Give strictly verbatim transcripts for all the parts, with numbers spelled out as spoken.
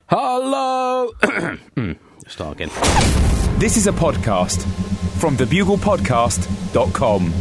Hello! Start again. This is a podcast from the bugle podcast dot com.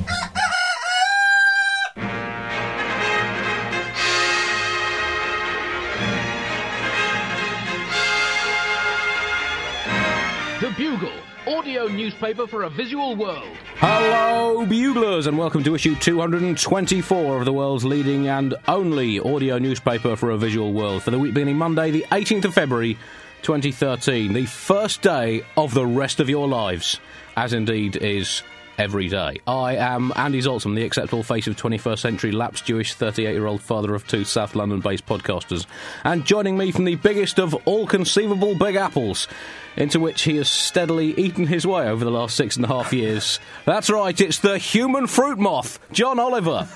The Bugle, audio newspaper for a visual world. Hello, Buglers, and welcome to issue two hundred twenty-four of the world's leading and only audio newspaper for a visual world for the week beginning Monday, the eighteenth of February, twenty thirteen, the first day of the rest of your lives, as indeed is every day. I am Andy Zoltzman, the acceptable face of twenty-first century lapsed Jewish thirty-eight-year-old father of two South London-based podcasters. And joining me from the biggest of all conceivable Big Apples, into which he has steadily eaten his way over the last six and a half years. That's right, it's the human fruit moth, John Oliver.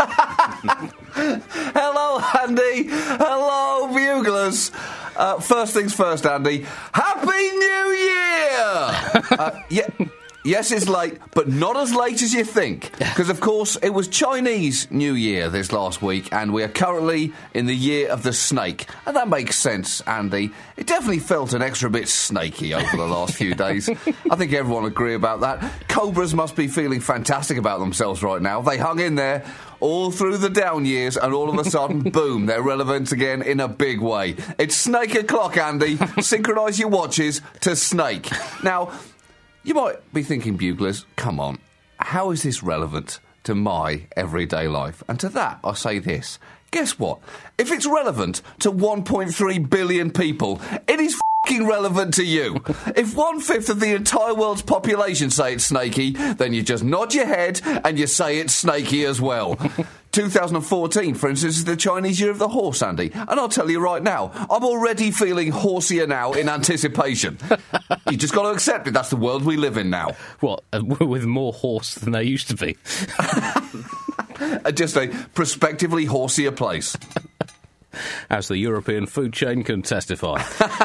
Hello, Andy. Hello, Buglers. Uh, first things first, Andy. Happy New Year! uh, yeah. Yes, it's late, but not as late as you think. Because, of course, it was Chinese New Year this last week, and we are currently in the year of the snake. And that makes sense, Andy. It definitely felt an extra bit snaky over the last few days. I think everyone will agree about that. Cobras must be feeling fantastic about themselves right now. They hung in there all through the down years, and all of a sudden, boom, they're relevant again in a big way. It's snake o'clock, Andy. Synchronise your watches to snake. Now, you might be thinking, Buglers, come on, how is this relevant to my everyday life? And to that, I say this. Guess what? If it's relevant to one point three billion people, it is f***ing relevant to you. If one-fifth of the entire world's population say it's snaky, then you just nod your head and you say it's snaky as well. two thousand fourteen, for instance, is the Chinese Year of the Horse, Andy. And I'll tell you right now, I'm already feeling horseier now in anticipation. You just got to accept it. That's the world we live in now. What, uh, with more horse than there used to be? Just a prospectively horseier place. As the European food chain can testify.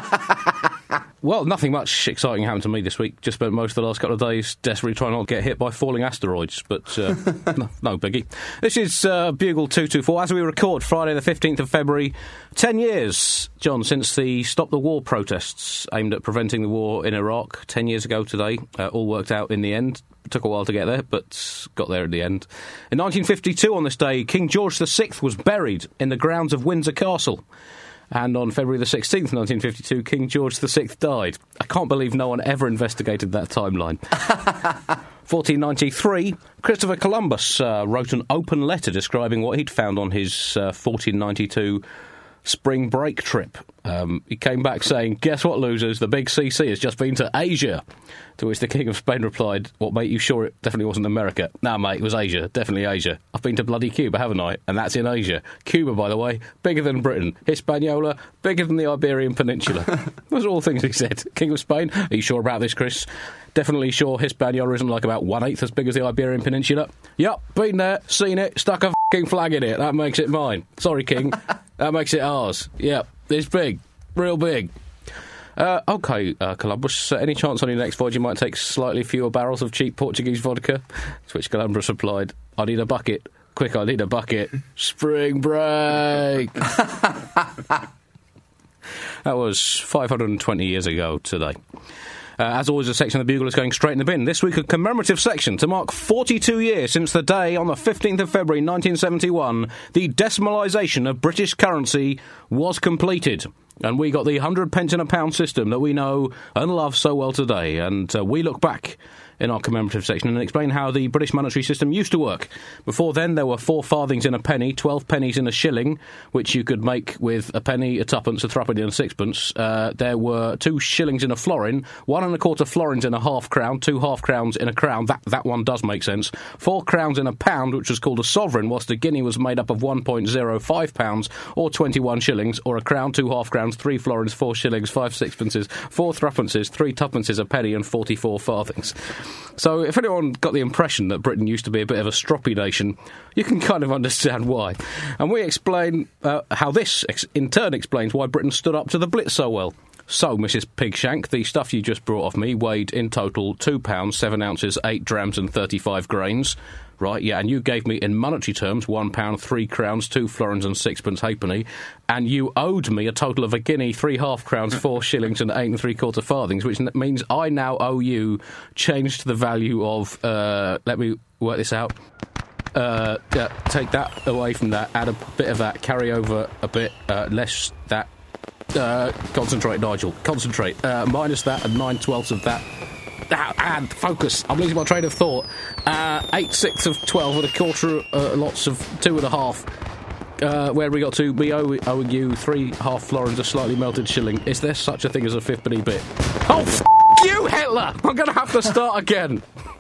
Well, nothing much exciting happened to me this week. Just spent most of the last couple of days desperately trying not to get hit by falling asteroids, but uh, no, no biggie. This is uh, Bugle two twenty-four. As we record, Friday the fifteenth of February, ten years, John, since the Stop the War protests aimed at preventing the war in Iraq. Ten years ago today, uh, all worked out in the end. It took a while to get there, but got there at the end. In nineteen fifty-two, on this day, King George the Sixth was buried in the grounds of Windsor Castle. And on February the sixteenth, nineteen fifty-two, King George the Sixth died. I can't believe no one ever investigated that timeline. fourteen ninety-three, Christopher Columbus uh, wrote an open letter describing what he'd found on his uh, fourteen ninety-two spring break trip. Um, he came back saying, "Guess what, losers? The big C C has just been to Asia." To which the King of Spain replied, "What, mate, you sure it definitely wasn't America?" "Nah, mate, it was Asia. Definitely Asia. I've been to bloody Cuba, haven't I? And that's in Asia. Cuba, by the way, bigger than Britain. Hispaniola, bigger than the Iberian Peninsula." Those are all things he said. King of Spain, "Are you sure about this, Chris? Definitely sure Hispaniola isn't like about one-eighth as big as the Iberian Peninsula?" "Yup, been there, seen it, stuck a f***ing flag in it. That makes it mine. Sorry, King. That makes it ours. Yep, it's big. Real big." Uh, OK, uh, Columbus, uh, any chance on your next voyage you might take slightly fewer barrels of cheap Portuguese vodka? To which Columbus replied, "I need a bucket. Quick, I need a bucket. Spring break." That was five hundred twenty years ago today. Uh, as always, a section of the Bugle is going straight in the bin. This week, a commemorative section to mark forty-two years since the day on the fifteenth of February nineteen seventy-one, the decimalisation of British currency was completed. And we got the hundred pence in a pound system that we know and love so well today. And uh, we look back in our commemorative section and explain how the British monetary system used to work. Before then, there were four farthings in a penny, twelve pennies in a shilling, which you could make with a penny, a twopence, a threepenny and a sixpence. Uh, there were two shillings in a florin, one and a quarter florins in a half crown, two half crowns in a crown. That that one does make sense. Four crowns in a pound, which was called a sovereign, whilst a guinea was made up of one point zero five pounds, or twenty-one shillings, or a crown, two half crowns, three florins, four shillings, five sixpences, four threepences, three tuppences a penny, and forty-four farthings. So if anyone got the impression that Britain used to be a bit of a stroppy nation, you can kind of understand why. And we explain uh, how this, ex- in turn, explains why Britain stood up to the Blitz so well. So, Missus Pigshank, the stuff you just brought off me weighed in total two pounds, seven ounces, eight drams and thirty-five grains. Right, yeah, and you gave me, in monetary terms, one pound, three crowns, two florins and sixpence halfpenny, and you owed me a total of a guinea, three half crowns, four shillings and eight and three quarter farthings, which n- means I now owe you change to the value of, uh, let me work this out, uh, yeah, take that away from that, add a bit of that, carry over a bit, uh, less that, uh, concentrate, Nigel, concentrate, uh, minus that and nine twelfths of that. Ah, and focus. I'm losing my train of thought. Uh, eight sixths of twelve and a quarter, uh, lots of two and a half. Uh, where we got to? Me owe- owing you three half florins, a slightly melted shilling. Is there such a thing as a fifthpenny bit? Oh, f*** you, Hitler! I'm going to have to start again.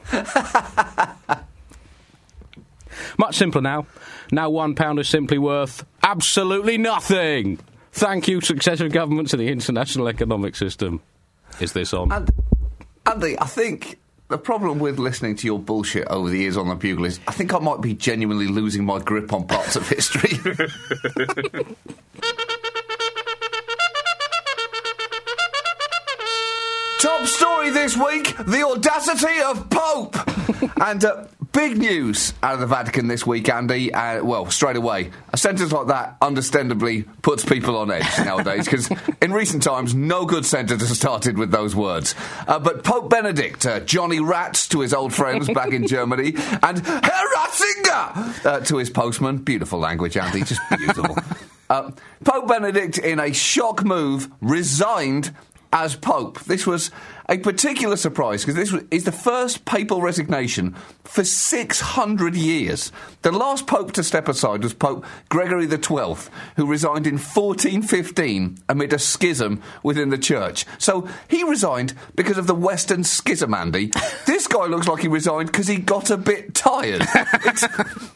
Much simpler now. Now one pound is simply worth absolutely nothing. Thank you, successive governments of the international economic system. Is this on? And- Andy, I think the problem with listening to your bullshit over the years on the Bugle is I think I might be genuinely losing my grip on parts of history. Top story this week, the audacity of Pope! and uh, big news out of the Vatican this week, Andy. Uh, well, straight away, a sentence like that understandably puts people on edge nowadays, because in recent times, no good sentence has started with those words. Uh, but Pope Benedict, uh, Johnny Rats to his old friends back in Germany, and Herr Ratzinger uh, to his postman. Beautiful language, Andy, just beautiful. uh, Pope Benedict, in a shock move, resigned as Pope. This was a particular surprise because this was, is the first papal resignation for six hundred years. The last Pope to step aside was Pope Gregory the twelfth, who resigned in fourteen fifteen amid a schism within the church. So he resigned because of the Western Schism, Andy. This guy looks like he resigned because he got a bit tired. It's,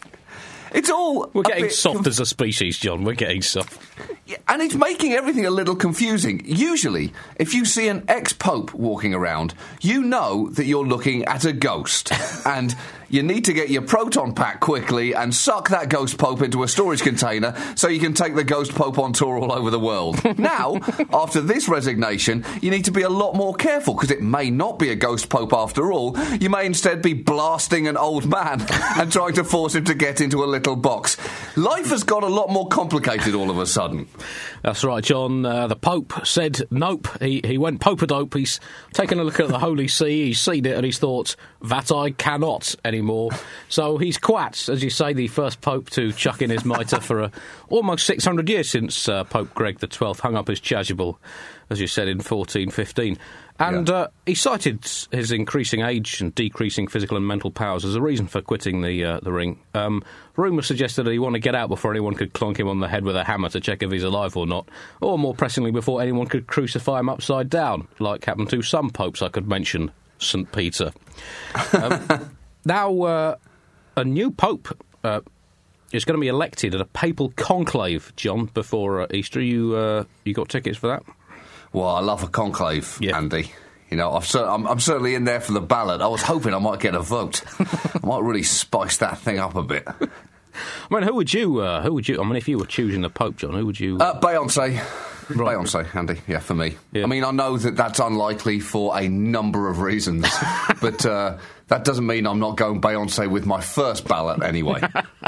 it's all... We're getting bit soft conf- as a species, John. We're getting soft. Yeah, and it's making everything a little confusing. Usually, if you see an ex-pope walking around, you know that you're looking at a ghost. And you need to get your proton pack quickly and suck that ghost pope into a storage container so you can take the ghost pope on tour all over the world. Now, after this resignation, you need to be a lot more careful, because it may not be a ghost pope after all. You may instead be blasting an old man and trying to force him to get into a little box. Life has got a lot more complicated all of a sudden. That's right, John. Uh, the Pope said nope. He he went Pope-a-dope. He's taken a look at the Holy See. He's seen it and he's thought, that I cannot anymore. So he's quat, as you say, the first Pope to chuck in his mitre for uh, almost six hundred years since uh, Pope Greg the twelfth hung up his chasuble, as you said, in fourteen fifteen. And Yeah. uh, he cited his increasing age and decreasing physical and mental powers as a reason for quitting the uh, the ring. Um, rumours suggested that he wanted to get out before anyone could clonk him on the head with a hammer to check if he's alive or not, or more pressingly, before anyone could crucify him upside down, like happened to some popes I could mention, Saint Peter. Um, now, uh, a new pope uh, is going to be elected at a papal conclave, John, before uh, Easter. You uh, you got tickets for that? Well, I love a conclave, Yeah. Andy. You know, I've cer- I'm, I'm certainly in there for the ballot. I was hoping I might get a vote. I might really spice that thing up a bit. I mean, who would you? Uh, who would you? I mean, if you were choosing the Pope, John, who would you? Uh, Beyonce. Right. Beyonce, Andy. Yeah, for me. Yeah. I mean, I know that that's unlikely for a number of reasons, but uh, that doesn't mean I'm not going Beyonce with my first ballot anyway.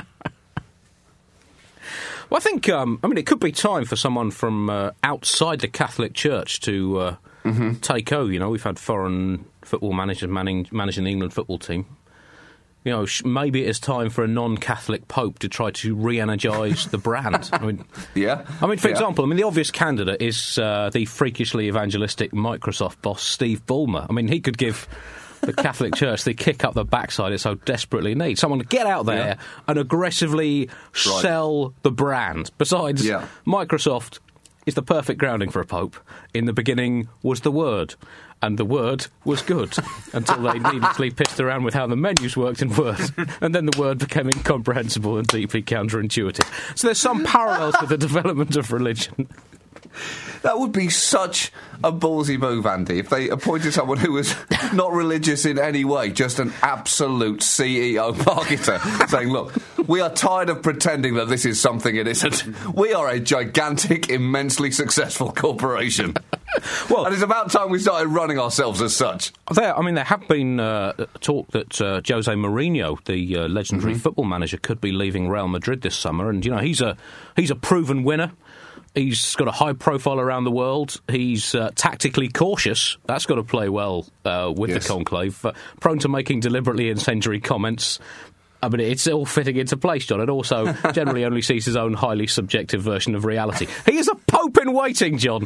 Well, I think, um, I mean, it could be time for someone from uh, outside the Catholic Church to uh, mm-hmm. take over. You know, we've had foreign football managers managing, managing the England football team. You know, sh- maybe it's time for a non-Catholic pope to try to re-energise the brand. I mean, yeah. I mean, for yeah. example, I mean, the obvious candidate is uh, the freakishly evangelistic Microsoft boss, Steve Ballmer. I mean, he could give the Catholic Church the kick up the backside it so desperately needs. Someone to get out there Yeah. and aggressively Right. sell the brand. Besides, Yeah. Microsoft is the perfect grounding for a pope. In the beginning was the Word, and the Word was good, until they needlessly pissed around with how the menus worked in Word, and then the Word became incomprehensible and deeply counterintuitive. So there's some parallels to the development of religion. That would be such a ballsy move, Andy, if they appointed someone who was not religious in any way, just an absolute C E O marketer, saying, look, we are tired of pretending that this is something it isn't. We are a gigantic, immensely successful corporation. Well, and it's about time we started running ourselves as such. There, I mean, there have been uh, talk that uh, Jose Mourinho, the uh, legendary mm-hmm. football manager, could be leaving Real Madrid this summer. And, you know, he's a he's a proven winner. He's got a high profile around the world. He's uh, tactically cautious. That's got to play well uh, with yes. the conclave. Uh, prone to making deliberately incendiary comments. I mean, it's all fitting into place, John, and also generally only sees his own highly subjective version of reality. He is a pope in waiting, John.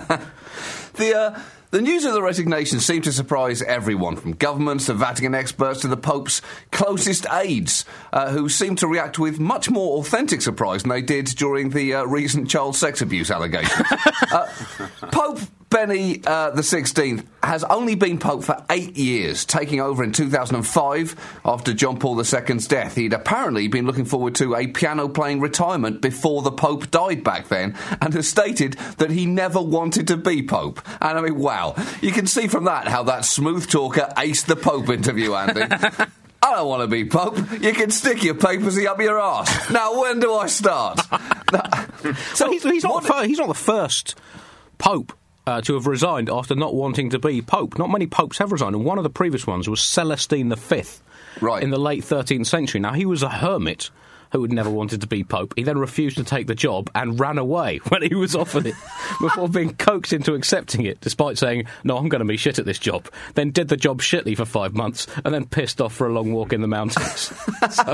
the uh, the news of the resignation seemed to surprise everyone, from governments to Vatican experts to the Pope's closest aides, uh, who seemed to react with much more authentic surprise than they did during the uh, recent child sex abuse allegations. uh, Pope Benny uh, the sixteenth has only been Pope for eight years, taking over in two thousand five after John Paul the second's death. He'd apparently been looking forward to a piano-playing retirement before the Pope died back then, and has stated that he never wanted to be Pope. And I mean, wow, you can see from that how that smooth talker aced the Pope interview, Andy. I don't want to be Pope. You can stick your papacy up your arse. Now, when do I start? so well, he's, he's, not the fir- he's not the first Pope Uh, to have resigned after not wanting to be Pope. Not many popes have resigned, and one of the previous ones was Celestine the fifth right. in the late thirteenth century. Now, he was a hermit who had never wanted to be Pope. He then refused to take the job and ran away when he was offered it before being coaxed into accepting it, despite saying, no, I'm going to be shit at this job. Then did the job shitly for five months and then pissed off for a long walk in the mountains. so,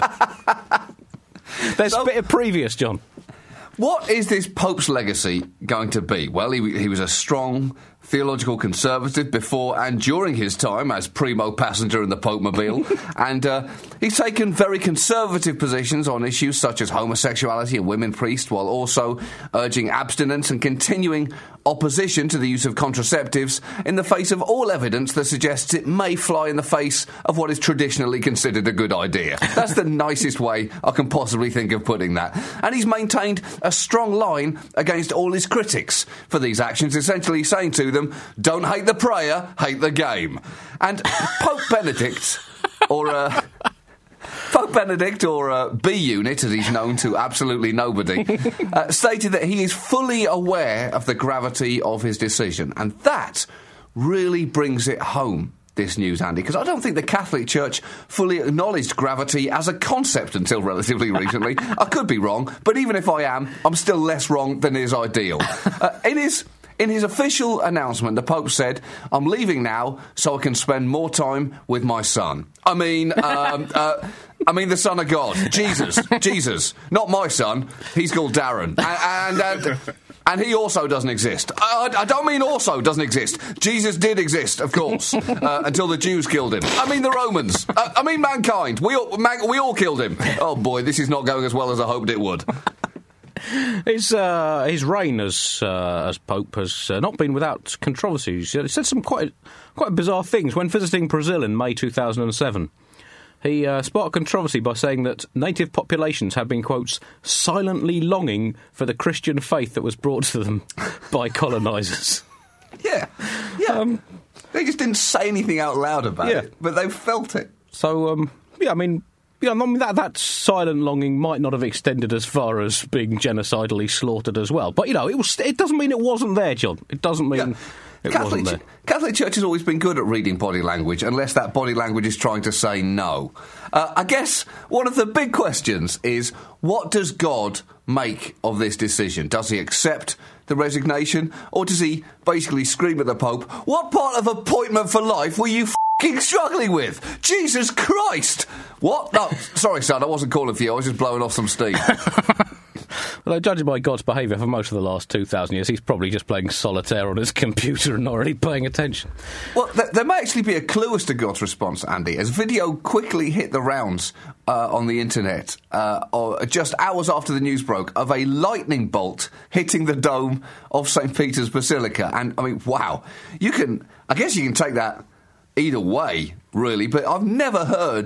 there's so, a bit of previous, John. What is this Pope's legacy going to be? Well, he, he was a strong theological conservative before and during his time as primo passenger in the Pope-mobile, and uh, he's taken very conservative positions on issues such as homosexuality and women priests, while also urging abstinence and continuing opposition to the use of contraceptives in the face of all evidence that suggests it may fly in the face of what is traditionally considered a good idea. That's the nicest way I can possibly think of putting that. And he's maintained a strong line against all his critics for these actions, essentially saying to them, don't hate the prayer, hate the game. And Pope Benedict, or uh, Pope Benedict, or uh, B-Unit, as he's known to absolutely nobody, uh, stated that he is fully aware of the gravity of his decision. And that really brings it home, this news, Andy, because I don't think the Catholic Church fully acknowledged gravity as a concept until relatively recently. I could be wrong, but even if I am, I'm still less wrong than is ideal. Uh, in his... In his official announcement, the Pope said, I'm leaving now so I can spend more time with my son. I mean, um, uh, I mean the Son of God, Jesus, Jesus, not my son, he's called Darren. And, and, and, and he also doesn't exist. I, I don't mean also doesn't exist. Jesus did exist, of course, uh, until the Jews killed him. I mean the Romans. Uh, I mean mankind. We all, man, we all killed him. Oh boy, this is not going as well as I hoped it would. His uh, his reign as uh, as Pope has uh, not been without controversies. He said some quite quite bizarre things when visiting Brazil in May two thousand seven. He uh, sparked controversy by saying that native populations have been, quotes, silently longing for the Christian faith that was brought to them by colonisers. Yeah, yeah. Um, they just didn't say anything out loud about yeah. it, but they felt it. So, um, yeah, I mean... Yeah, I mean, that, that silent longing might not have extended as far as being genocidally slaughtered as well. But, you know, it was. It doesn't mean it wasn't there, John. It doesn't mean yeah. it Catholic, wasn't there. Catholic Church has always been good at reading body language, unless that body language is trying to say no. Uh, I guess one of the big questions is, what does God make of this decision? Does he accept the resignation, or does he basically scream at the Pope, what part of appointment for life were you f***ing struggling with? Jesus Christ! What? No, sorry, son, I wasn't calling for you, I was just blowing off some steam. Well, judging by God's behaviour for most of the last two thousand years, he's probably just playing solitaire on his computer and not really paying attention. Well, th- there may actually be a clue as to God's response, Andy, as video quickly hit the rounds uh, on the internet, uh, or just hours after the news broke, of a lightning bolt hitting the dome of Saint Peter's Basilica. And, I mean, wow. You can... I guess you can take that either way, really, but I've never heard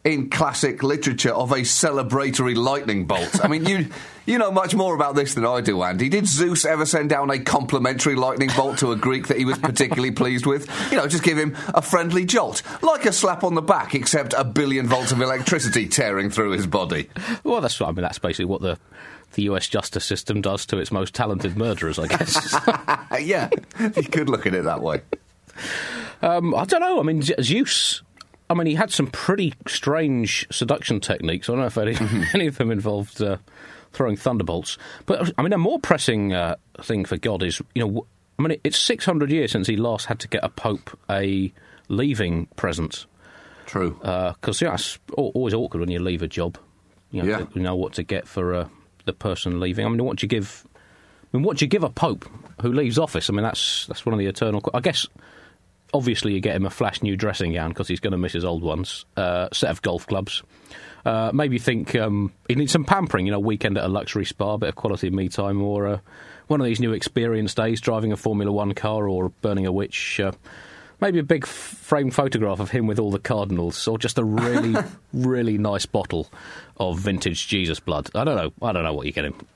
in classic literature of a celebratory lightning bolt. I mean, you you know much more about this than I do, Andy. Did Zeus ever send down a complimentary lightning bolt to a Greek that he was particularly pleased with? You know, just give him a friendly jolt, like a slap on the back, except a billion volts of electricity tearing through his body. Well, that's I mean, that's basically what the the U S justice system does to its most talented murderers, I guess. Yeah, you could look at it that way. Um, I don't know. I mean, Zeus. I mean, he had some pretty strange seduction techniques. I don't know if any, any of them involved uh, throwing thunderbolts. But, I mean, a more pressing uh, thing for God is, you know, I mean, it's six hundred years since he last had to get a pope a leaving present. True. Because, uh, yeah, it's always awkward when you leave a job. You know, yeah. you know what to get for uh, the person leaving. I mean, what do you give... I mean, what do you give a pope who leaves office? I mean, that's that's one of the eternal... I guess... Obviously, you get him a flash new dressing gown because he's going to miss his old ones. Uh, set of golf clubs. Uh, maybe think um, he needs some pampering, you know, weekend at a luxury spa, a bit of quality me time, or uh, one of these new experience days, driving a Formula One car or burning a witch. Uh, maybe a big f- framed photograph of him with all the cardinals, or just a really, really nice bottle of vintage Jesus blood. I don't know. I don't know what you get him.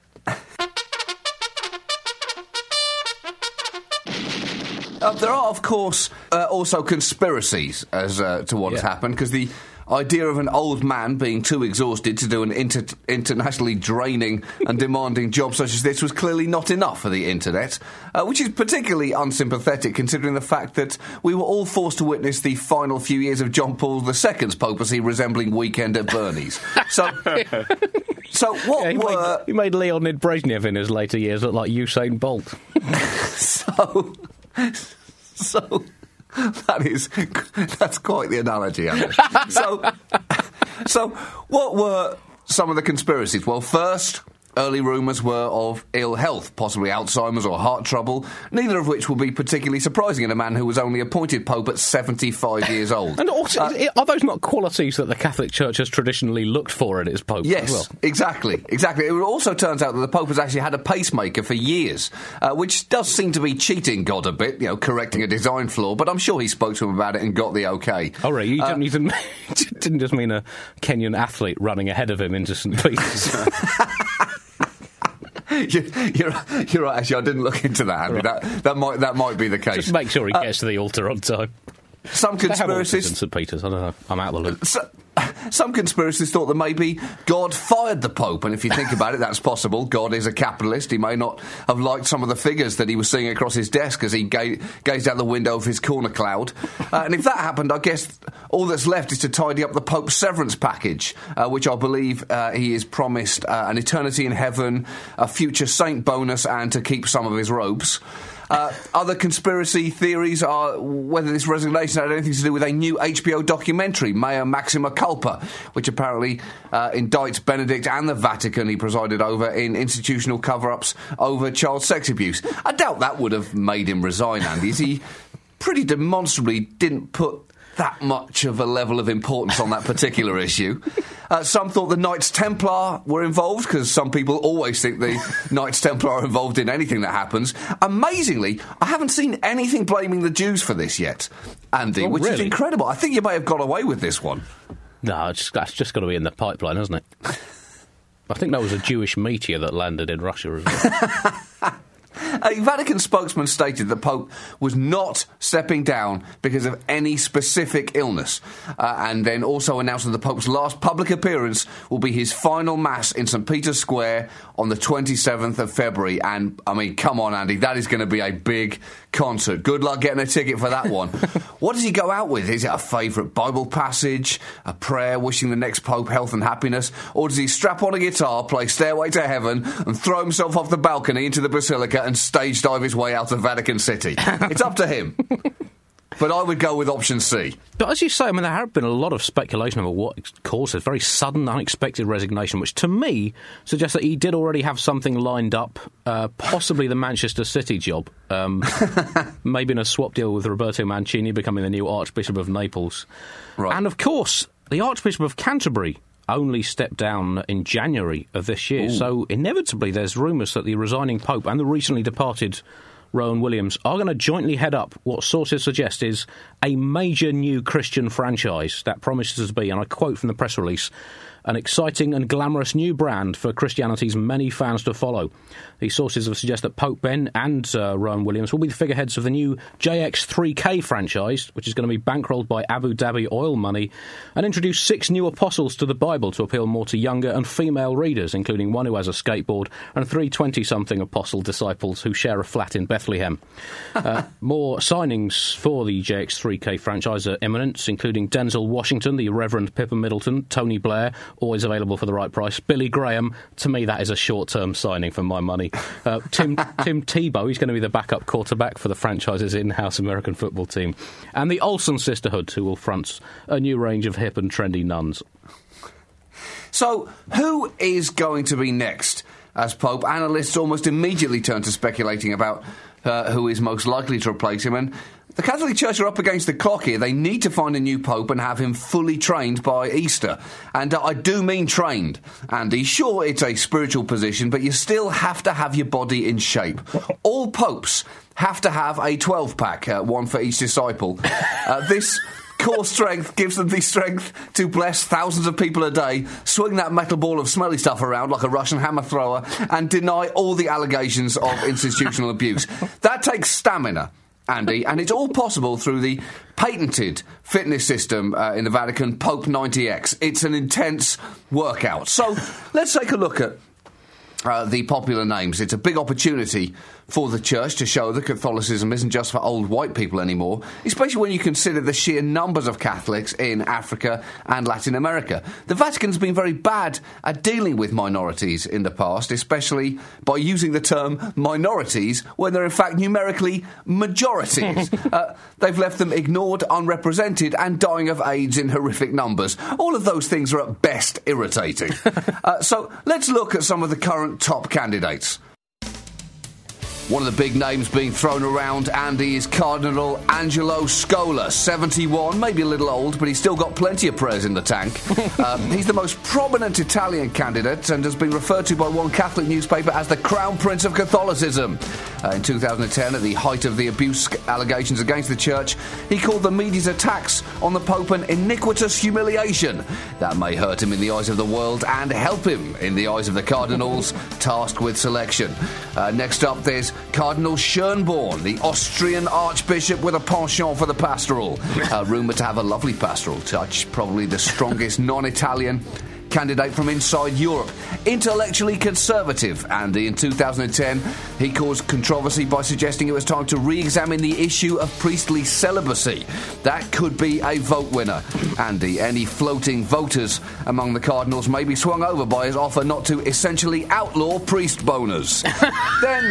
Uh, there are, of course, uh, also conspiracies as uh, to what yeah. has happened, because the idea of an old man being too exhausted to do an inter- internationally draining and demanding job such as this was clearly not enough for the internet, uh, which is particularly unsympathetic considering the fact that we were all forced to witness the final few years of John Paul the Second's papacy resembling Weekend at Bernie's. So... So what yeah, he were... Made, he made Leonid Brezhnev in his later years look like Usain Bolt. so... So... That is... That's quite the analogy, Andy. so... So, what were some of the conspiracies? Well, first... Early rumours were of ill health, possibly Alzheimer's or heart trouble, neither of which will be particularly surprising in a man who was only appointed Pope at seventy-five years old. And also, uh, are those not qualities that the Catholic Church has traditionally looked for in its Pope? Yes, as well? exactly, exactly. It also turns out that the Pope has actually had a pacemaker for years, uh, which does seem to be cheating God a bit, you know, correcting a design flaw, but I'm sure he spoke to him about it and got the okay. Oh, right, you uh, didn't, you didn't, didn't just mean a Kenyan athlete running ahead of him into Saint Peter's. You're, you're, you're right. Actually, I didn't look into that, Andy. Right. That that might that might be the case. Just make sure he uh, gets to the altar on time. Some conspiracies in Saint Peter's. I don't know. I'm out of the loop. So, some conspiracies thought that maybe God fired the Pope, and if you think about it, that's possible. God is a capitalist. He may not have liked some of the figures that he was seeing across his desk as he ga- gazed out the window of his corner cloud. Uh, and if that happened, I guess all that's left is to tidy up the Pope's severance package, uh, which I believe uh, he is promised uh, an eternity in heaven, a future saint bonus, and to keep some of his robes. Uh, other conspiracy theories are whether this resignation had anything to do with a new H B O documentary, Mea Maxima Culpa, which apparently uh, indicts Benedict and the Vatican he presided over in institutional cover-ups over child sex abuse. I doubt that would have made him resign, Andy. He pretty demonstrably didn't put that much of a level of importance on that particular issue. Uh, some thought the Knights Templar were involved, because some people always think the Knights Templar are involved in anything that happens. Amazingly, I haven't seen anything blaming the Jews for this yet, Andy, oh, which really? is incredible. I think you may have got away with this one. No, it's, that's just got to be in the pipeline, hasn't it? I think that was a Jewish meteor that landed in Russia as well. A Vatican spokesman stated that Pope was not stepping down because of any specific illness, uh, and then also announced that the Pope's last public appearance will be his final Mass in Saint Peter's Square on the twenty-seventh of February. And, I mean, come on, Andy, that is going to be a big concert. Good luck getting a ticket for that one. What does he go out with? Is it a favourite Bible passage, a prayer wishing the next Pope health and happiness, or does he strap on a guitar, play Stairway to Heaven, and throw himself off the balcony into the Basilica and stage dive his way out of Vatican City? It's up to him. But I would go with option C. But as you say, I mean, there have been a lot of speculation about what caused this very sudden, unexpected resignation, which to me suggests that he did already have something lined up, uh, possibly the Manchester City job, um, maybe in a swap deal with Roberto Mancini becoming the new Archbishop of Naples. Right. And, of course, the Archbishop of Canterbury only stepped down in January of this year. Ooh. So, inevitably, there's rumours that the resigning Pope and the recently departed Rowan Williams, are going to jointly head up what sources suggest is a major new Christian franchise that promises to be, and I quote from the press release, an exciting and glamorous new brand for Christianity's many fans to follow. These sources have suggested that Pope Ben and uh, Rowan Williams will be the figureheads of the new J X three K franchise, which is going to be bankrolled by Abu Dhabi oil money, and introduce six new apostles to the Bible to appeal more to younger and female readers, including one who has a skateboard and three twenty-something apostle disciples who share a flat in Bethlehem. Uh, more signings for the J X three K franchise are imminent, including Denzel Washington, the Reverend Pippa Middleton, Tony Blair, always available for the right price. Billy Graham, to me that is a short-term signing for my money. Uh, Tim Tim Tebow, he's going to be the backup quarterback for the franchise's in-house American football team. And the Olsen sisterhood, who will front a new range of hip and trendy nuns. So, who is going to be next as Pope? Analysts almost immediately turn to speculating about uh, who is most likely to replace him, and the Catholic Church are up against the clock here. They need to find a new pope and have him fully trained by Easter. And uh, I do mean trained, Andy. Sure, it's a spiritual position, but you still have to have your body in shape. All popes have to have a twelve-pack, uh, one for each disciple. Uh, this core strength gives them the strength to bless thousands of people a day, swing that metal ball of smelly stuff around like a Russian hammer thrower, and deny all the allegations of institutional abuse. That takes stamina, Andy, and it's all possible through the patented fitness system uh, in the Vatican, Pope ninety X. It's an intense workout. So let's take a look at uh, the popular names. It's a big opportunity for the Church to show that Catholicism isn't just for old white people anymore, especially when you consider the sheer numbers of Catholics in Africa and Latin America. The Vatican's been very bad at dealing with minorities in the past, especially by using the term minorities when they're in fact numerically majorities. uh, they've left them ignored, unrepresented, and dying of AIDS in horrific numbers. All of those things are at best irritating. uh, so let's look at some of the current top candidates. One of the big names being thrown around, Andy, is Cardinal Angelo Scola, seventy-one, maybe a little old, but he's still got plenty of prayers in the tank. um, he's the most prominent Italian candidate and has been referred to by one Catholic newspaper as the Crown Prince of Catholicism. Uh, in two thousand ten, at the height of the abuse allegations against the Church, he called the media's attacks on the Pope an iniquitous humiliation. That may hurt him in the eyes of the world and help him in the eyes of the cardinals tasked with selection. Uh, next up, there's Cardinal Schönborn, the Austrian Archbishop with a penchant for the pastoral. Uh, rumoured to have a lovely pastoral touch, probably the strongest non-Italian candidate from inside Europe. Intellectually conservative, Andy. In two thousand ten, he caused controversy by suggesting it was time to re-examine the issue of priestly celibacy. That could be a vote winner, Andy. Any floating voters among the cardinals may be swung over by his offer not to essentially outlaw priest boners. Then,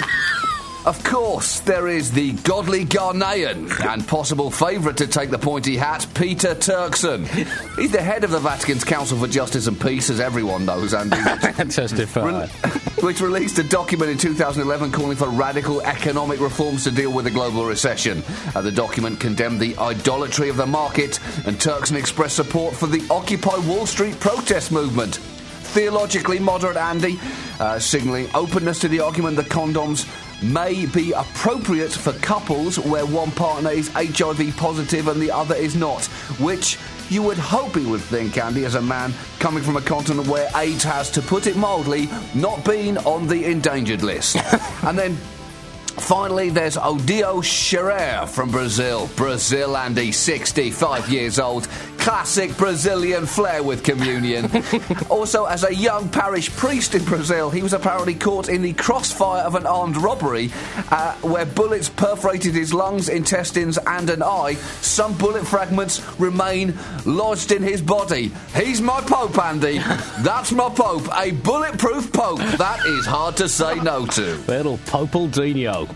of course, there is the godly Ghanaian and possible favourite to take the pointy hat, Peter Turkson. He's the head of the Vatican's Council for Justice and Peace, as everyone knows, Andy. Testify. Which released a document in two thousand eleven calling for radical economic reforms to deal with the global recession. Uh, the document condemned the idolatry of the market, and Turkson expressed support for the Occupy Wall Street protest movement. Theologically moderate, Andy, uh, signalling openness to the argument that condoms may be appropriate for couples where one partner is H I V positive and the other is not, which you would hope he would think, Andy, as a man coming from a continent where AIDS has, to put it mildly, not been on the endangered list. And then finally, there's Odio Scherer from Brazil. Brazil, Andy, sixty-five years old. Classic Brazilian flair with communion. Also, as a young parish priest in Brazil, he was apparently caught in the crossfire of an armed robbery uh, where bullets perforated his lungs, intestines and an eye. Some bullet fragments remain lodged in his body. He's my Pope, Andy. That's my Pope. A bulletproof Pope. That is hard to say no to. Little Popaldino.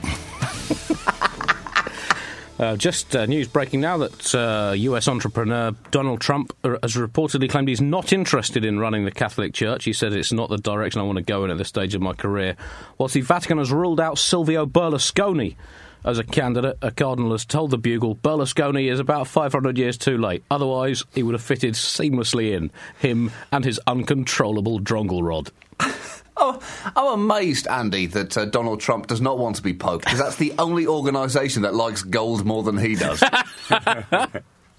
Uh, just uh, news breaking now that uh, U S entrepreneur Donald Trump has reportedly claimed he's not interested in running the Catholic Church. He said it's not the direction I want to go in at this stage of my career. Whilst the Vatican has ruled out Silvio Berlusconi as a candidate, a cardinal has told the Bugle Berlusconi is about five hundred years too late. Otherwise, he would have fitted seamlessly in, him and his uncontrollable drongle rod. I'm, I'm amazed, Andy, that uh, Donald Trump does not want to be Pope, because that's the only organisation that likes gold more than he does. uh,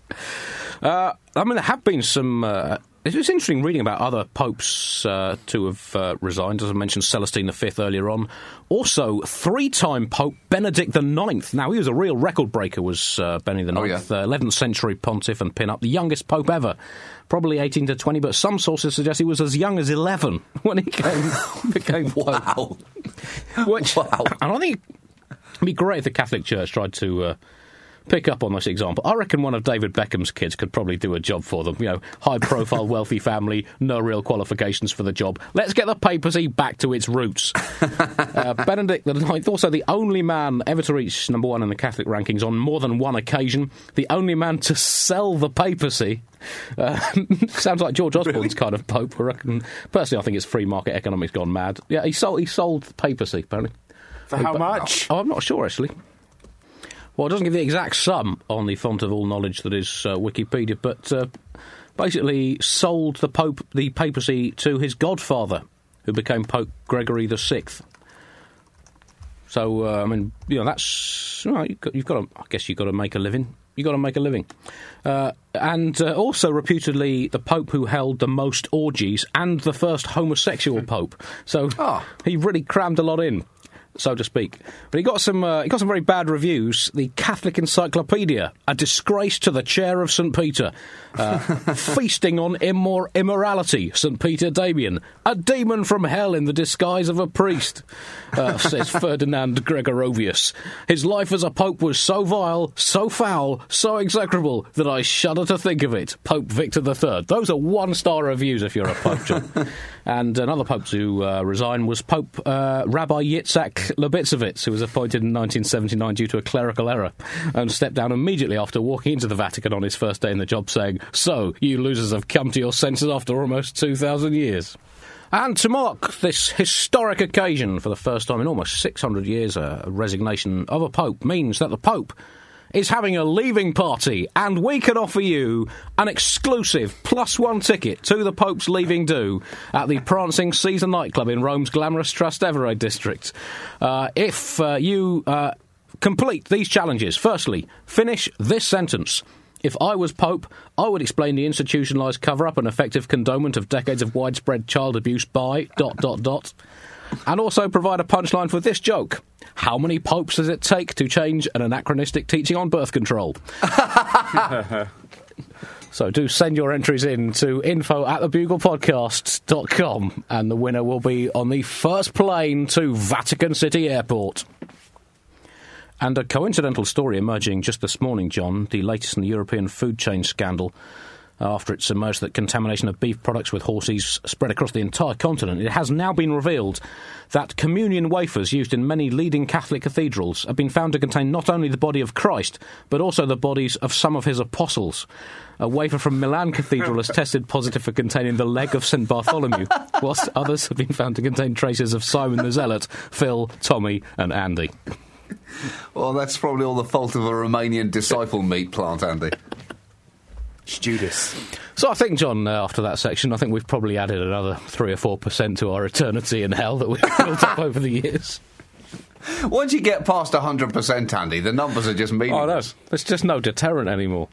I mean, there have been some... Uh, it's interesting reading about other popes uh, to have uh, resigned. As I mentioned, Celestine the Fifth earlier on. Also, three-time Pope Benedict the Ninth. Now, he was a real record breaker, was uh, Benedict the Ninth. Oh, yeah. uh, eleventh century pontiff and pin-up. The youngest pope ever. Probably eighteen to twenty, but some sources suggest he was as young as eleven when he came, became pope. Wow. Which, wow. And I think it'd be great if the Catholic Church tried to... Uh, pick up on this example. I reckon one of David Beckham's kids could probably do a job for them. You know, high-profile, wealthy family, no real qualifications for the job. Let's get the papacy back to its roots. uh, Benedict the Ninth, also the only man ever to reach number one in the Catholic rankings on more than one occasion. The only man to sell the papacy. Uh, sounds like George Osborne's really? kind of pope. I reckon. Personally, I think it's free market economics gone mad. Yeah, he sold, he sold the papacy, apparently. For how much? Oh, I'm not sure, actually. Well, it doesn't give the exact sum on the font of all knowledge that is uh, Wikipedia, but uh, basically sold the Pope, the papacy, to his godfather, who became Pope Gregory the Sixth. So, uh, I mean, you know, that's well, you've got, you've got to. I guess you've got to make a living. You've got to make a living, uh, and uh, also reputedly the Pope who held the most orgies and the first homosexual Pope. So oh. he really crammed a lot in, so to speak. But he got some uh, he got some very bad reviews. The Catholic Encyclopedia, a disgrace to the chair of Saint Peter, uh, feasting on immor- immorality, Saint Peter Damian, a demon from hell in the disguise of a priest, uh, says Ferdinand Gregorovius. His life as a pope was so vile, so foul, so execrable that I shudder to think of it. Pope Victor the Third. Those are one-star reviews if you're a pope, John. And another pope to uh, resign was Pope uh, Rabbi Yitzhak Lubitsovitz, who was appointed in nineteen seventy-nine due to a clerical error, and stepped down immediately after walking into the Vatican on his first day in the job, saying, "So, you losers have come to your senses after almost two thousand years." And to mark this historic occasion, for the first time in almost six hundred years, a resignation of a pope means that the Pope is having a leaving party, and we can offer you an exclusive plus one ticket to the Pope's leaving do at the Prancing Caesar nightclub in Rome's glamorous Trastevere district. Uh, if uh, you uh, complete these challenges, firstly, finish this sentence. If I was Pope, I would explain the institutionalised cover-up and effective condonement of decades of widespread child abuse by... dot, dot, dot. And also provide a punchline for this joke. How many popes does it take to change an anachronistic teaching on birth control? So do send your entries in to info at the bugle podcast dot com, and the winner will be on the first plane to Vatican City Airport. And a coincidental story emerging just this morning, John, the latest in the European food chain scandal, after it's emerged that contamination of beef products with horses spread across the entire continent. It has now been revealed that communion wafers used in many leading Catholic cathedrals have been found to contain not only the body of Christ, but also the bodies of some of his apostles. A wafer from Milan Cathedral has tested positive for containing the leg of Saint Bartholomew, whilst others have been found to contain traces of Simon the Zealot, Phil, Tommy and Andy. Well, that's probably all the fault of a Romanian disciple meat plant, Andy. Judas. So I think, John, uh, after that section, I think we've probably added another three or four percent to our eternity in hell that we've built up over the years. Once you get past one hundred percent, Andy, the numbers are just meaningless. Oh, no. There's just no deterrent anymore.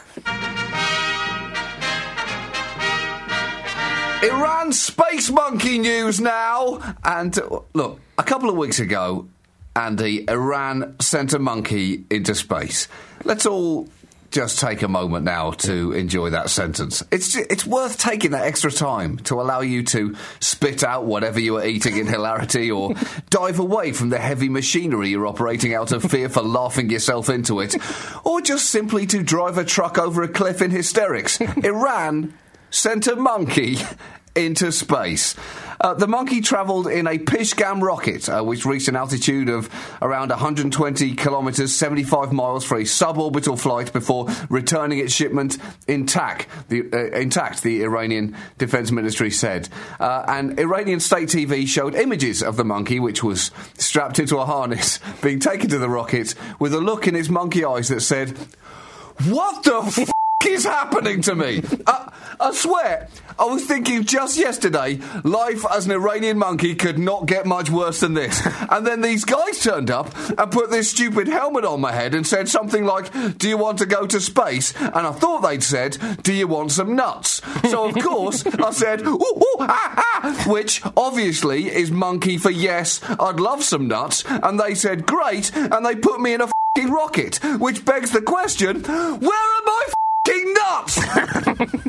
Iran space monkey news now. And, uh, look, a couple of weeks ago, Andy, Iran sent a monkey into space. Let's all just take a moment now to enjoy that sentence. It's it's worth taking that extra time to allow you to spit out whatever you are eating in hilarity, or dive away from the heavy machinery you're operating out of fear for laughing yourself into it, or just simply to drive a truck over a cliff in hysterics. Iran sent a monkey into space. Uh, the monkey travelled in a Pishgam rocket, uh, which reached an altitude of around one hundred twenty kilometres, seventy-five miles, for a suborbital flight before returning its shipment intact, the, uh, intact, the Iranian Defence Ministry said. Uh, and Iranian state T V showed images of the monkey, which was strapped into a harness, being taken to the rocket with a look in its monkey eyes that said, "What the f*** is happening to me? Uh, I swear, I was thinking just yesterday, life as an Iranian monkey could not get much worse than this. And then these guys turned up and put this stupid helmet on my head and said something like, do you want to go to space? And I thought they'd said, do you want some nuts? So, of course, I said, ooh, ooh, ah, ah, which obviously is monkey for yes, I'd love some nuts. And they said, great, and they put me in a f***ing rocket, which begs the question, where are my f***ing nuts?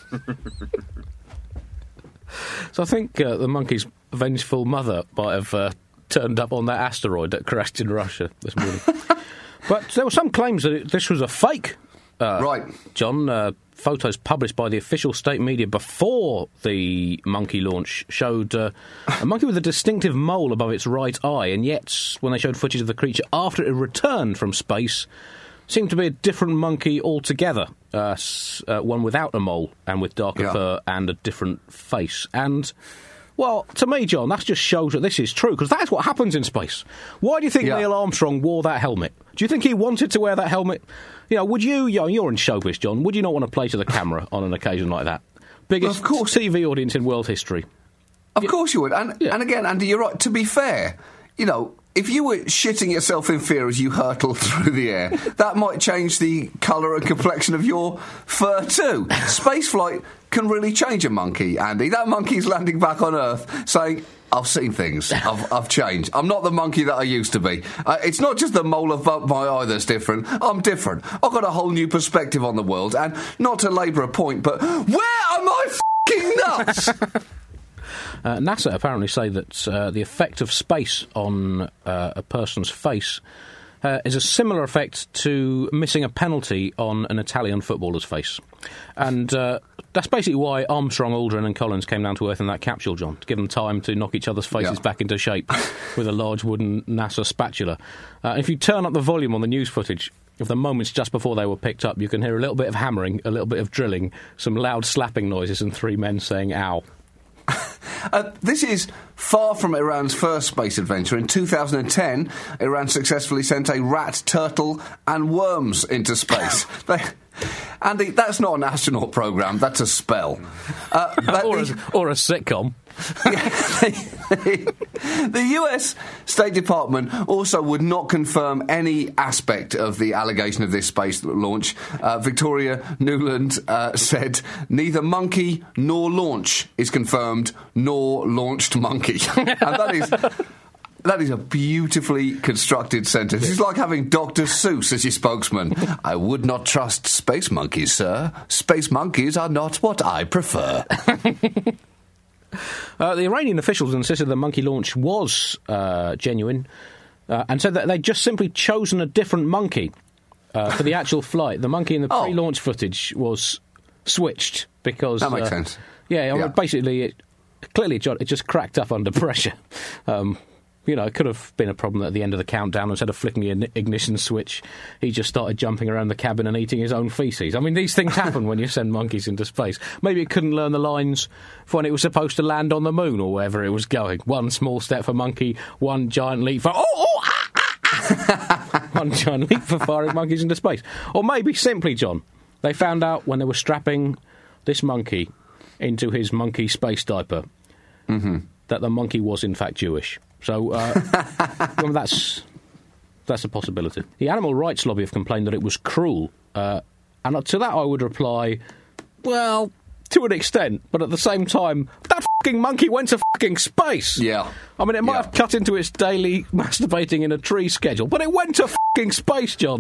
So I think uh, the monkey's vengeful mother might have uh, turned up on that asteroid that crashed in Russia this morning. But there were some claims that it, this was a fake. Uh, right. John, uh, photos published by the official state media before the monkey launch showed uh, a monkey with a distinctive mole above its right eye, and yet when they showed footage of the creature after it returned from space, seemed to be a different monkey altogether, uh, s- uh, one without a mole and with darker Yeah. fur and a different face. And, well, to me, John, that just shows that this is true, because that's what happens in space. Why do you think Yeah. Neil Armstrong wore that helmet? Do you think he wanted to wear that helmet? You know, would you, you know, you're in showbiz, John, would you not want to play to the camera on an occasion like that? Biggest Of course. T V audience in world history. Of course you would. And, Yeah. and again, Andy, you're right. To be fair, you know, if you were shitting yourself in fear as you hurtled through the air, that might change the colour and complexion of your fur too. Spaceflight can really change a monkey, Andy. That monkey's landing back on Earth saying, I've seen things. I've, I've changed. I'm not the monkey that I used to be. Uh, it's not just the mole above my eye that's different. I'm different. I've got a whole new perspective on the world. And not to labour a point, but where are my f***ing nuts? Uh, NASA apparently say that uh, the effect of space on uh, a person's face uh, is a similar effect to missing a penalty on an Italian footballer's face. And uh, that's basically why Armstrong, Aldrin and Collins came down to Earth in that capsule, John, to give them time to knock each other's faces Yeah. back into shape with a large wooden NASA spatula. Uh, if you turn up the volume on the news footage of the moments just before they were picked up, you can hear a little bit of hammering, a little bit of drilling, some loud slapping noises and three men saying, ow. Uh, this is far from Iran's first space adventure. In two thousand ten, Iran successfully sent a rat, turtle and worms into space. they, Andy, that's not an astronaut programme, that's a spell. Uh, but or, a, the, or a sitcom. the U S State Department also would not confirm any aspect of the allegation of this space launch. Uh, Victoria Newland uh, said, neither monkey nor launch is confirmed, nor launched monkey. And that is... That is a beautifully constructed sentence. It's like having Doctor Seuss as your spokesman. I would not trust space monkeys, sir. Space monkeys are not what I prefer. Uh, the Iranian officials insisted the monkey launch was uh, genuine uh, and said that they'd just simply chosen a different monkey uh, for the actual flight. The monkey in the Oh. pre-launch footage was switched because... That makes uh, sense. Yeah, I mean, Yeah. basically, it, clearly it it just cracked up under pressure. Um, you know, it could have been a problem at the end of the countdown. Instead of flicking the ign- ignition switch, he just started jumping around the cabin and eating his own feces. I mean, these things happen when you send monkeys into space. Maybe it couldn't learn the lines for when it was supposed to land on the moon or wherever it was going. One small step for monkey, one giant leap for... Oh, oh, ah, ah, ah. One giant leap for firing monkeys into space. Or maybe simply, John, they found out when they were strapping this monkey into his monkey space diaper Mm-hmm. that the monkey was in fact Jewish. So uh, well, that's that's a possibility. The animal rights lobby have complained that it was cruel, uh, and to that I would reply, well, to an extent, but at the same time, that fucking monkey went to fucking space. Yeah. I mean, it might Yeah. have cut into its daily masturbating in a tree schedule, but it went to fucking space, John.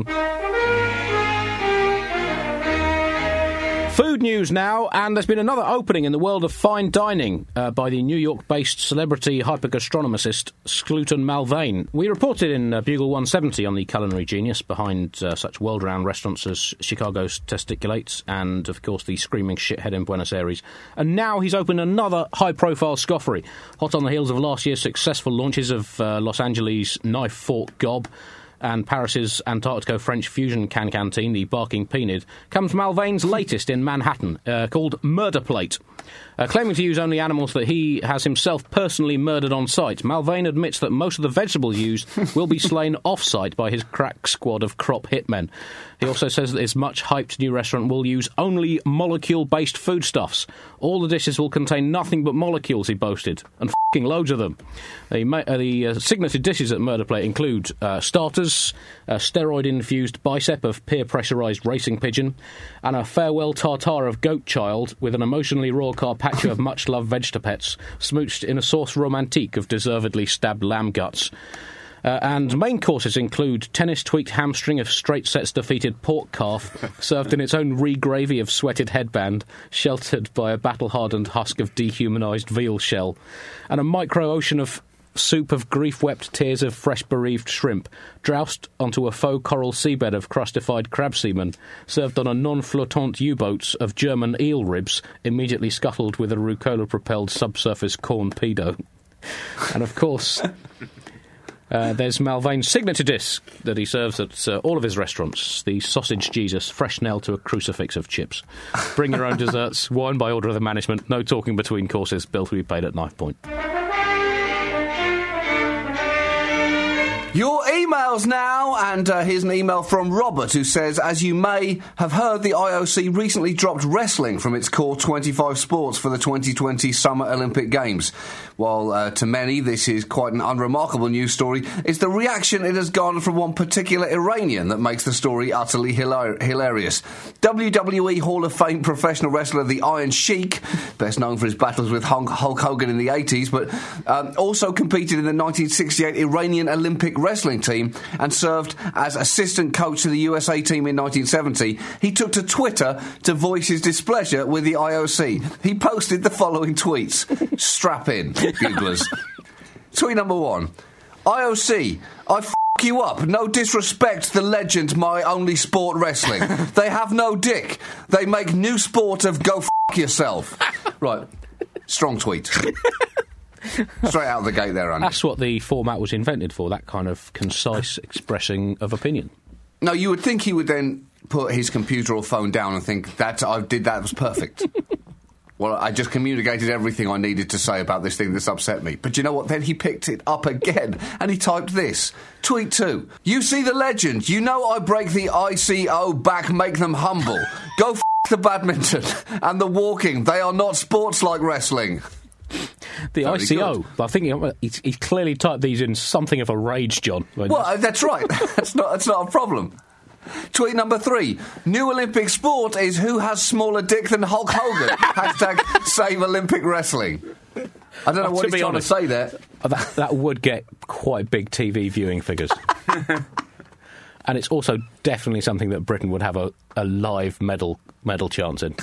Food news now, and there's been another opening in the world of fine dining uh, by the New York-based celebrity hypergastronomicist Skluton Malvain. We reported in uh, Bugle one seventy on the culinary genius behind uh, such world-renowned restaurants as Chicago's Testiculates and, of course, the Screaming Shithead in Buenos Aires. And now he's opened another high-profile scoffery, hot on the heels of last year's successful launches of uh, Los Angeles Knife Fork Gob and Paris's Antarctico French fusion can canteen, the Barking Peanut, comes Malvain's latest in Manhattan, uh, called Murder Plate. Uh, claiming to use only animals that he has himself personally murdered on site, Malvain admits that most of the vegetables used will be slain off-site by his crack squad of crop hitmen. He also says that his much-hyped new restaurant will use only molecule-based foodstuffs. All the dishes will contain nothing but molecules, he boasted, and f***ing loads of them. The, ma- uh, the uh, signature dishes at Murder Plate include uh, starters, a steroid-infused bicep of peer-pressurised racing pigeon, and a farewell tartare of goat child with an emotionally raw carpaccio of much-loved vegetapets, smooched in a sauce romantique of deservedly stabbed lamb guts. Uh, and main courses include tennis-tweaked hamstring of straight sets defeated pork calf, served in its own re-gravy of sweated headband, sheltered by a battle-hardened husk of dehumanised veal shell, and a micro-ocean of soup of grief-wept tears of fresh bereaved shrimp, droused onto a faux coral seabed of crustified crab semen, served on a non-flottante U-boats of German eel ribs, immediately scuttled with a rucola-propelled subsurface corn pedo. And of course... Uh, there's Malvain's signature dish that he serves at uh, all of his restaurants, the Sausage Jesus, fresh nailed to a crucifix of chips. Bring your own desserts, wine by order of the management, no talking between courses, bill to be paid at knife point. Your emails now, and uh, here's an email from Robert who says, as you may have heard, the I O C recently dropped wrestling from its core twenty-five sports for the twenty twenty Summer Olympic Games. While uh, to many this is quite an unremarkable news story, it's the reaction it has garnered from one particular Iranian that makes the story utterly hilar- hilarious. W W E Hall of Fame professional wrestler the Iron Sheik, best known for his battles with Hulk Hogan in the eighties, but um, also competed in the nineteen sixty-eight Iranian Olympic wrestling team and served as assistant coach to the U S A team in nineteen seventy, he took to Twitter to voice his displeasure with the I O C. He posted the following tweets. Strap in, buglers. Tweet number one. I O C, I f*** you up. No disrespect to the legend My Only Sport Wrestling. They have no dick. They make new sport of go f*** yourself. Right. Strong tweet. Straight out of the gate there, Andy. That's what the format was invented for, that kind of concise expressing of opinion. No, you would think he would then put his computer or phone down and think, that I did that was perfect. Well, I just communicated everything I needed to say about this thing that's upset me. But you know what? Then he picked it up again and he typed this. Tweet two. You see the legend. You know I break the I C O back, make them humble. Go f*** the badminton and the walking. They are not sports like wrestling. The Very I C O. good. I think he, he's, he's clearly typed these in something of a rage, John. Well, uh, that's right. that's not that's not a problem. Tweet number three. New Olympic sport is who has smaller dick than Hulk Hogan. Hashtag save Olympic wrestling. I don't know Uh, what to he's be trying honest, to say there. uh, That, that would get quite big T V viewing figures. And it's also definitely something that Britain would have a, a live medal medal chance in.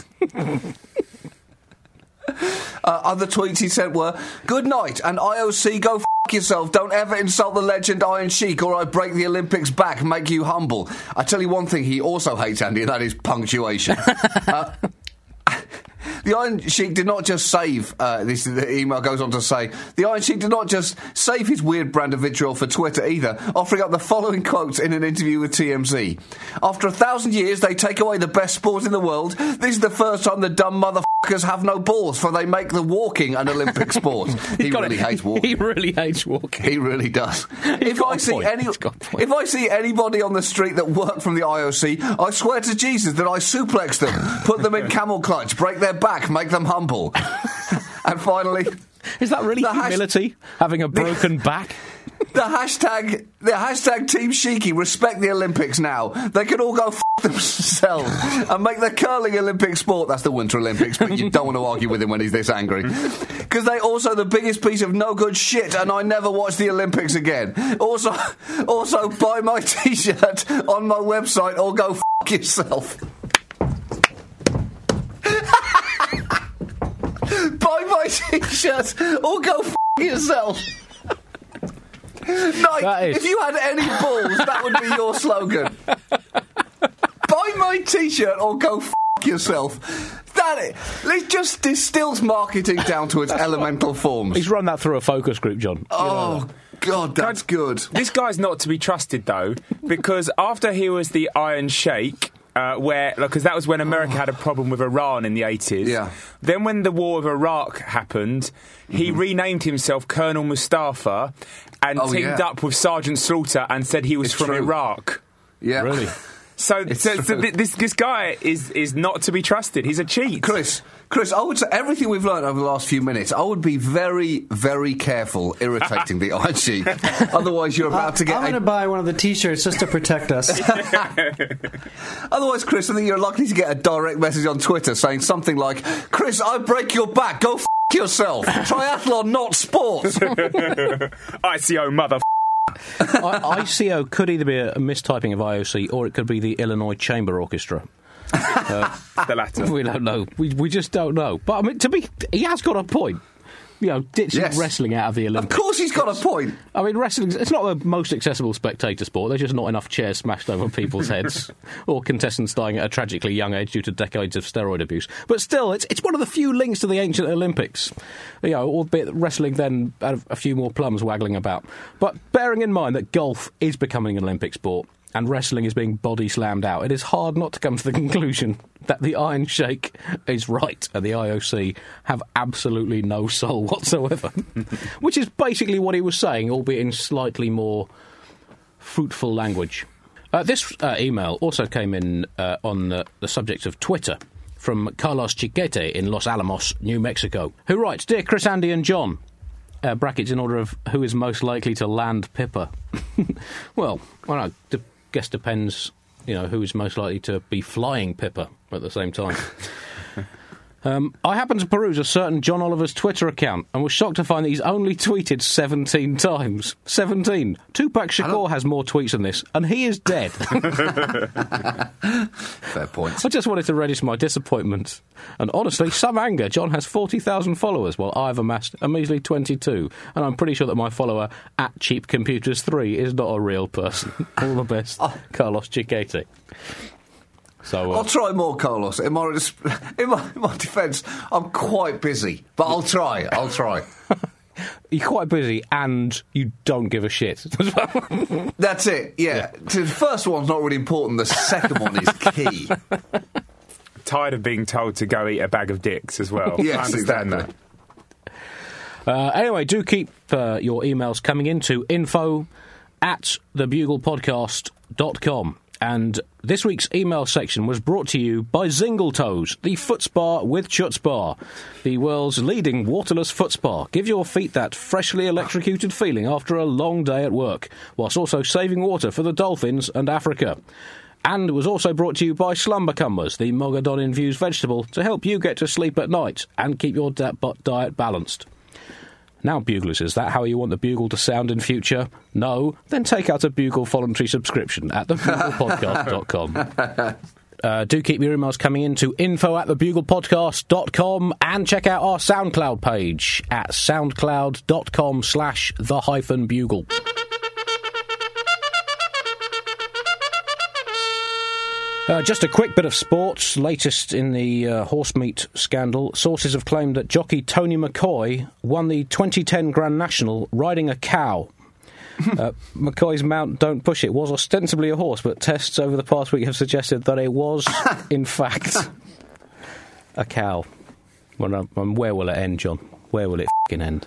Uh, other tweets he sent were, good night, and I O C, go f*** yourself. Don't ever insult the legend Iron Sheik or I break the Olympics back and make you humble. I tell you one thing he also hates, Andy, and that is punctuation. uh, The Iron Sheik did not just save, uh, this the email goes on to say, the Iron Sheik did not just save his weird brand of vitriol for Twitter either, offering up the following quotes in an interview with T M Z. After a thousand years, they take away the best sport in the world. This is the first time the dumb motherfuckers have no balls, for they make the walking an Olympic sport. He really it. hates walking. He really hates walking. He really does. If got I a see point. any, He's got a point. if I see anybody on the street that worked from the I O C, I swear to Jesus that I suplex them, put them in camel clutch, break their back, make them humble. And finally, Is that really the hash- humility? Having a broken back? the hashtag, the hashtag Team Sheiky respect the Olympics now. They can all go f*** themselves and make the curling Olympic sport. That's the Winter Olympics, but you don't want to argue with him when he's this angry. Because they also the biggest piece of no good shit, and I never watch the Olympics again. Also, also buy my T-shirt on my website or go f*** yourself. Buy my T-shirt or go f*** yourself. No, That is- if you had any balls, that would be your slogan. Buy my T-shirt or go f*** yourself. That it, it just distills marketing down to its elemental forms. He's run that through a focus group, John. Oh, God, that's good. This guy's not to be trusted, though, because after he was the Iron Sheikh, uh, where because that was when America had a problem with Iran in the eighties. Yeah. Then when the war with Iraq happened, he mm-hmm. renamed himself Colonel Mustafa and oh, teamed yeah. up with Sergeant Slaughter and said he was it's from true. Iraq. Yeah. Really? So, so, so th- this this guy is, is not to be trusted. He's a cheat. Chris, Chris, I would say everything we've learned over the last few minutes, I would be very, very careful irritating the Iron Sheikh. Otherwise, you're about I, to get... I'm going to buy one of the T-shirts just to protect us. Otherwise, Chris, I think you're likely to get a direct message on Twitter saying something like, Chris, I break your back, go f*** yourself. Triathlon, not sport. I C O, mother I C O could either be a mistyping of I O C or it could be the Illinois Chamber Orchestra. Uh, the latter. We don't know. We we just don't know. But I mean, to be, he has got a point. You know, ditching yes. wrestling out of the Olympics. Of course he's got a point. I mean, wrestling, it's not the most accessible spectator sport. There's just not enough chairs smashed over people's heads or contestants dying at a tragically young age due to decades of steroid abuse. But still, it's it's one of the few links to the ancient Olympics. You know, albeit wrestling then had a few more plums waggling about. But bearing in mind that golf is becoming an Olympic sport, and wrestling is being body slammed out, it is hard not to come to the conclusion that the Iron Sheikh is right and the I O C have absolutely no soul whatsoever. Which is basically what he was saying, albeit in slightly more fruitful language. Uh, this uh, email also came in uh, on the, the subject of Twitter from Carlos Chiquete in Los Alamos, New Mexico, who writes, Dear Chris, Andy and John, uh, brackets in order of who is most likely to land Pippa. Well, I don't know, guess depends, you know, who is most likely to be flying Pippa at the same time. um, I happened to peruse a certain John Oliver's Twitter account and was shocked to find that he's only tweeted seventeen times. seventeen. Tupac Shakur has more tweets than this, and he is dead. Fair point. I just wanted to register my disappointment. And honestly, some anger. John has forty thousand followers, while I've amassed a measly twenty-two. And I'm pretty sure that my follower, at Cheap Computers three, is not a real person. All the best, oh. Carlos Chiquete. So, uh, I'll try more, Carlos. In my, in my, in my defence, I'm quite busy. But I'll try, I'll try. You're quite busy and you don't give a shit. That's it, yeah. yeah. The first one's not really important, the second one is key. Tired of being told to go eat a bag of dicks as well. Yes, I understand exactly. that. Uh, anyway, do keep uh, your emails coming in to info at thebuglepodcast dot com. And this week's email section was brought to you by Zingletoes, the foot spa with chutzpah, the world's leading waterless foot spa. Give your feet that freshly electrocuted feeling after a long day at work, whilst also saving water for the dolphins and Africa. And it was also brought to you by Slumbercumbers, the Mogadon-infused vegetable, to help you get to sleep at night and keep your da- diet balanced. Now, Buglers, is that how you want the Bugle to sound in future? No? Then take out a Bugle voluntary subscription at the bugle podcast dot com. Uh, do keep your emails coming in to info at the bugle podcast dot com and check out our SoundCloud page at soundcloud dot com slash the hyphen bugle. Uh, just a quick bit of sports. Latest in the uh, horse meat scandal. Sources have claimed that jockey Tony McCoy won the twenty ten Grand National riding a cow. uh, McCoy's mount Don't Push It was ostensibly a horse, but tests over the past week have suggested that it was, in fact, a cow. Well, um, um, where will it end, John? Where will it f***ing end?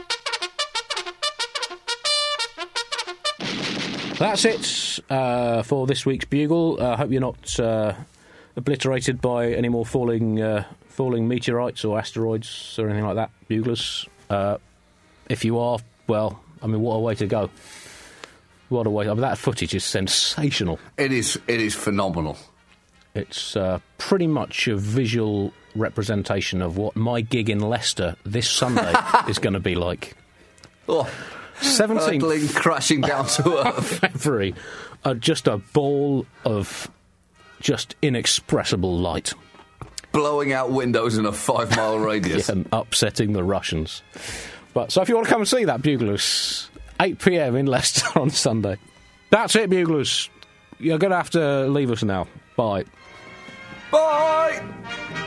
That's it uh, for this week's Bugle. I uh, hope you're not uh, obliterated by any more falling uh, falling meteorites or asteroids or anything like that, Buglers. Uh, if you are, well, I mean, what a way to go. What a way. I mean, that footage is sensational. It is, it is phenomenal. It's uh, pretty much a visual representation of what my gig in Leicester this Sunday is going to be like. Oh. seventeenth Hurtling, crashing down to earth. February, uh, just a ball of just inexpressible light. Blowing out windows in a five-mile radius. Yeah, and upsetting the Russians. But so if you want to come and see that, Buglers, eight p.m. in Leicester on Sunday. That's it, Buglers. You're going to have to leave us now. Bye. Bye!